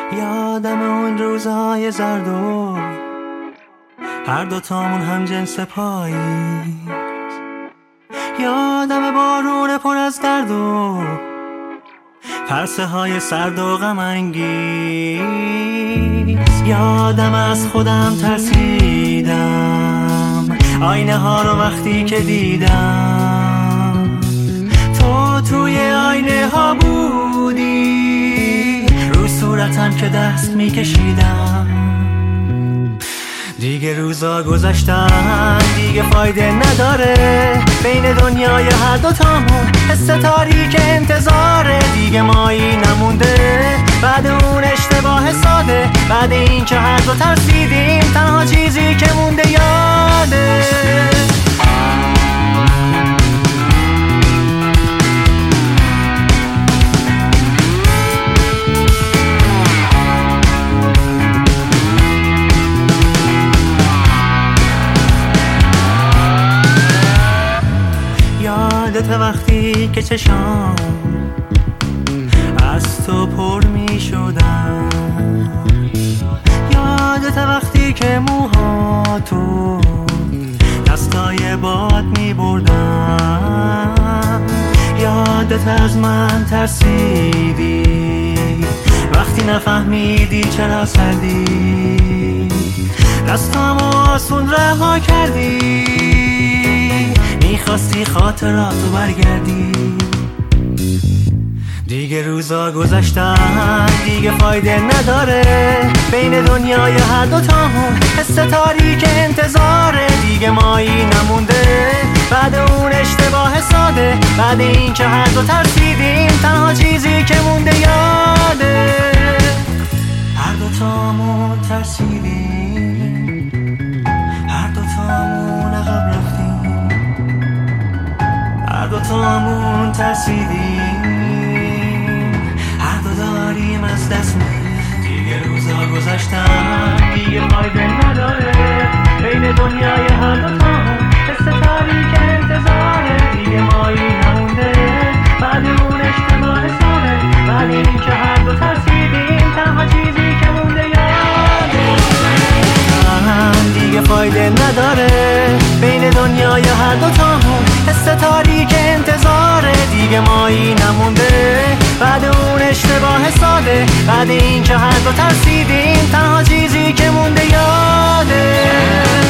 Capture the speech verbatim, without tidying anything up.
یادم اون روزهای زرد و هر دوتامون هم جنس پاییز. یادم بارون پر از درد و پرسه های سرد و غم انگیز. یادم از خودم ترسیدم، آینه ها رو وقتی که دیدم تو توی آینه ها بودی، رو صورتم که دست میکشیدم. دیگه روزا گذشتن، دیگه فایده نداره، بین دنیای هر دوتامون حس تاریک انتظاره. دیگه مایی نمونده بعد اون اشتباه ساده، بعد این که هر دو ترسیدیم تنها چیزی که مونده یاده. یادت وقتی که چشام از تو پر می شدن، یادت وقتی که موها تو دستای باد می بردن. یادت از من ترسیدی وقتی نفهمیدی چرا سردی، دستامو آسون رها کردی، میخواستی خاطراتو برگردی. دیگه روزا گذشتن، دیگه فایده نداره، بین دنیای هر دوتامون حس تاریک انتظاره. دیگه مایی نمونده بعد اون اشتباه ساده، بعد این که هر دو ترسیدیم تنها چیزی که مونده یاده. هر دوتامون ترسیدیم، هر دوتامون عقب رفتیم، هر دوتامون ترسیدیم، هر دو داریم از دست میدیم. دیگه روزا گذشتن، دیگه فایده نداره، بین دنیای هر دوتامون حس تاریک انتظاره. دیگه مایی نمونده بعد اون اشتباه ساده، بعد این که هر دو ترسیدیم تنها چیزی که مونده یاده. دیگه فایده نداره، بین دنیای هر دوتامون حس تاریک انتظاره. دیگه مایی نمونده بعد اون اشتباه ساده، بعد این که هر دو ترسیدیم تنها چیزی که مونده یاده.